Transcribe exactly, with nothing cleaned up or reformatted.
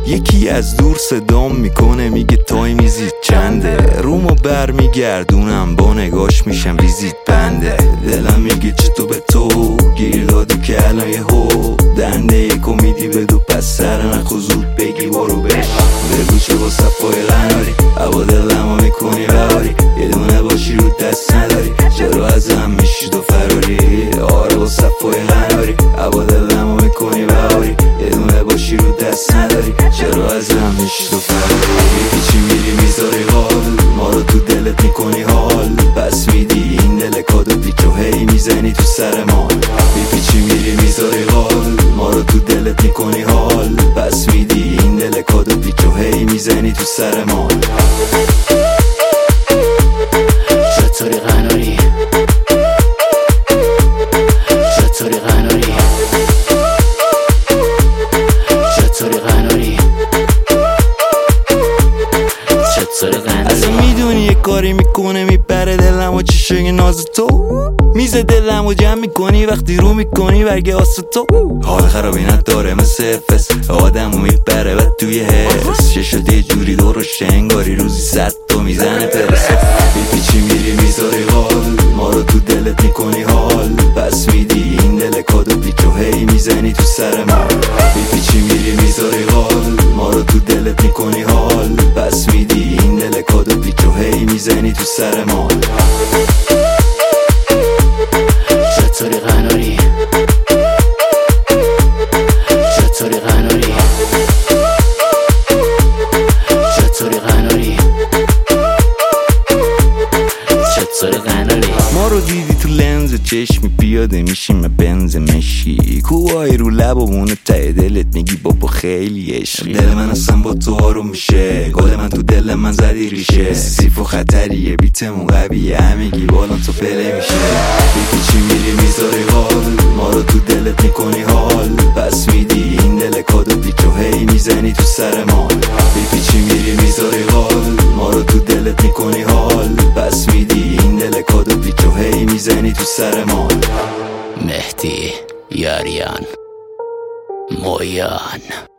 یکی از دور صدام میکنه میگه تایم ویزیت چنده، رومو بر میگردونم با نگاش میشم ویزیت بنده. دلم میگه چطور به تو گیر دادی که الان یه هو دنده یک امیدی بدو پس سر نخو زود بگی برو بش. بگو چه با صفای غناری هوا دلمو میکنی بهاری، یه دونه باشی رو دست نداری چرا ازم میشی تو فراری. آره با صفای غناری هوا دلمو میکنی بهاری، یه دونه باشی رو دست نداری چرا ازم میشی تو فراری. پیچی میری میذاری حال ما رو تو دلت میکنی حال، پس میدی این دل کادو پیچو هی میزنی تو سر ما. پیچی میری میذاری حال ما رو تو دلت میکنی حال، پس میدی این دل کادو پیچو هی میزنی تو سر ما. چطوری قناری چطوری قناری چطوری قناری چطوری قناری. اصلا میدونی یه کاری میکنه میبره دلم و چشای ناز تو، میز دلم و جمع میکنی وقتی رو میکنی برگه آس تو. حال خرابی نداره مثل افس آدم و میبره و توی حس ششت یه جوری درشت انگاری روزی صد تو میزنه پرس. پیچی میری میذاری حال ما رو تو دلت میکنی حال، پس میدی این دل کادو پیچو هی میزنی تو سر ما. پیچی میری میذاری حال ما رو تو دلت میکنی حال، پس میدی این دل کادو پیچو هی میزنی تو سر ما. چطوری قناری چطوری قناری چطوری قناری چطوری قناری. ما رو دیدی تو لنز چشمی پیاده میشیم بنز مشی، کوهای رو لب و مونه ته دلت میگی بابا خیلی عشقی. دل من اصلا با تو آروم میشه، گل من تو دل من زدی ریشه، سیف و خطریه بیتمون قویه همگی بالان تو پله میشه. پیچی میری میذاری حال ما رو تو دلت میکنی حال، پس میدی این دل کادو پیچو هی میزنی تو سر ما. پیچی میری میذاری حال ما رو تو دلت میکنی حال، پس میدی این دل کادو پیچو هی میزنی تو سر ما. مهدی یاریان مویان.